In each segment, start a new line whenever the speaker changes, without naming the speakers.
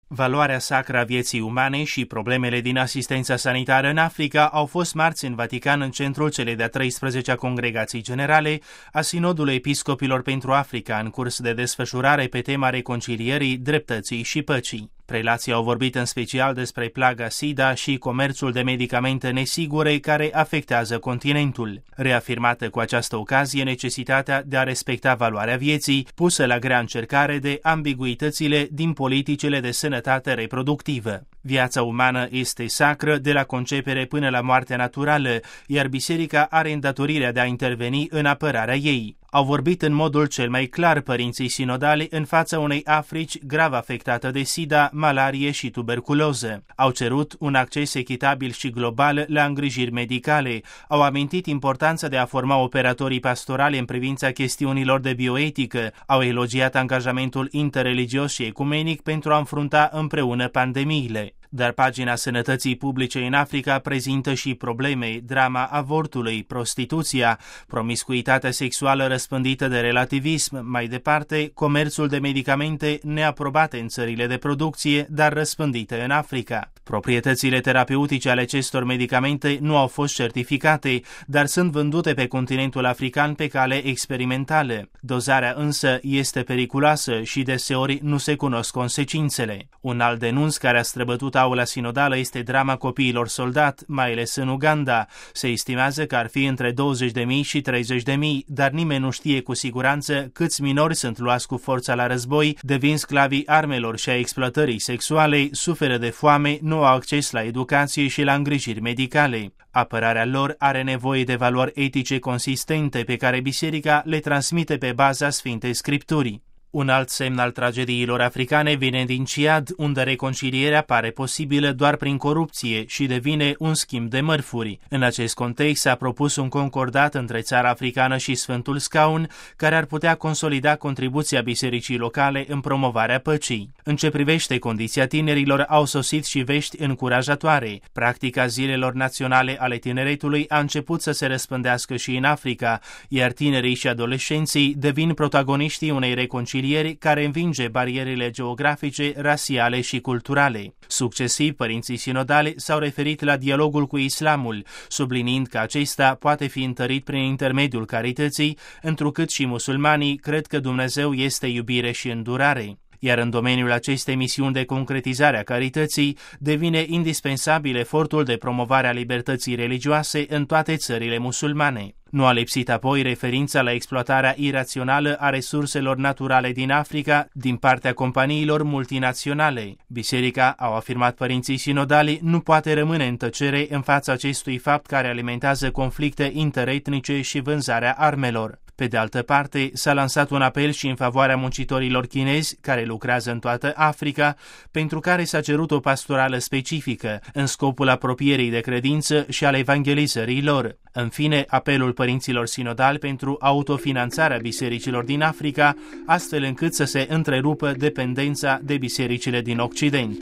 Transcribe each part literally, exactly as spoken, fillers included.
Valoarea sacră a vieții umane și problemele din asistența sanitară în Africa au fost marți în Vatican în centrul celei de-a treisprezecea Congregații Generale a Sinodului Episcopilor pentru Africa, în curs de desfășurare pe tema reconcilierii, dreptății și păcii. Prelații au vorbit în special despre plaga SIDA și comerțul de medicamente nesigure care afectează continentul. Reafirmată cu această ocazie necesitatea de a respecta valoarea vieții, pusă la grea încercare de ambiguitățile din politicile de sănătate reproductivă. Viața umană este sacră de la concepere până la moartea naturală, iar biserica are îndatorirea de a interveni în apărarea ei. Au vorbit în modul cel mai clar părinții sinodali în fața unei Africi grav afectată de SIDA, malarie și tuberculoză. Au cerut un acces echitabil și global la îngrijiri medicale. Au amintit importanța de a forma operatorii pastorali în privința chestiunilor de bioetică. Au elogiat angajamentul interreligios și ecumenic pentru a înfrunta împreună pandemiile. Dar pagina sănătății publice în Africa prezintă și probleme, drama avortului, prostituția, promiscuitatea sexuală răspândită de relativism, mai departe, comerțul de medicamente neaprobate în țările de producție, dar răspândite în Africa. Proprietățile terapeutice ale acestor medicamente nu au fost certificate, dar sunt vândute pe continentul african pe cale experimentală. Dozarea însă este periculoasă și deseori nu se cunosc consecințele. Un alt denunț care a străbătut aula sinodală este drama copiilor soldat, mai ales în Uganda. Se estimează că ar fi între douăzeci de mii și treizeci de mii, dar nimeni nu știe cu siguranță câți minori sunt luați cu forța la război, devin sclavii armelor și a exploatării sexuale, suferă de foame, nu au acces la educație și la îngrijiri medicale. Apărarea lor are nevoie de valori etice consistente pe care biserica le transmite pe baza Sfintei Scripturii. Un alt semn al tragediilor africane vine din Ciad, unde reconcilierea pare posibilă doar prin corupție și devine un schimb de mărfuri. În acest context s-a propus un concordat între țara africană și Sfântul Scaun, care ar putea consolida contribuția bisericii locale în promovarea păcii. În ce privește condiția tinerilor, au sosit și vești încurajatoare. Practica zilelor naționale ale tineretului a început să se răspândească și în Africa, iar tinerii și adolescenții devin protagoniștii unei reconcilieri care învinge barierele geografice, rasiale și culturale. Succesiv, părinții sinodali s-au referit la dialogul cu islamul, subliniind că acesta poate fi întărit prin intermediul carității, întrucât și musulmanii cred că Dumnezeu este iubire și îndurare. Iar în domeniul acestei misiuni de concretizare a carității devine indispensabil efortul de promovare a libertății religioase în toate țările musulmane. Nu a lipsit apoi referința la exploatarea irațională a resurselor naturale din Africa din partea companiilor multinaționale. Biserica, au afirmat părinții sinodali, nu poate rămâne în tăcere în fața acestui fapt care alimentează conflicte interetnice și vânzarea armelor. Pe de altă parte, s-a lansat un apel și în favoarea muncitorilor chinezi care lucrează în toată Africa, pentru care s-a cerut o pastorală specifică, în scopul apropierii de credință și al evangelizării lor. În fine, apelul părinților sinodali pentru autofinanțarea bisericilor din Africa, astfel încât să se întrerupă dependența de bisericile din Occident.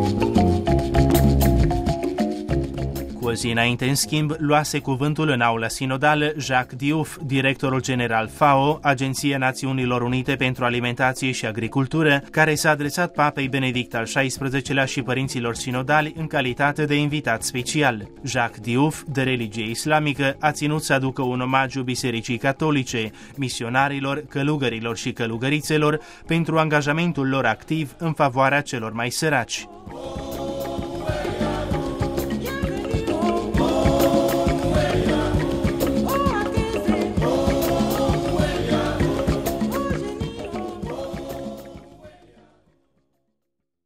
Cu o zi înainte, în schimb, luase cuvântul în aula sinodală Jacques Diouf, directorul general FAO, Agenția Națiunilor Unite pentru Alimentație și Agricultură, care s-a adresat Papei Benedict al șaisprezecelea și părinților sinodali în calitate de invitat special. Jacques Diouf, de religie islamică, a ținut să aducă un omagiu Bisericii Catolice, misionarilor, călugărilor și călugărițelor pentru angajamentul lor activ în favoarea celor mai săraci.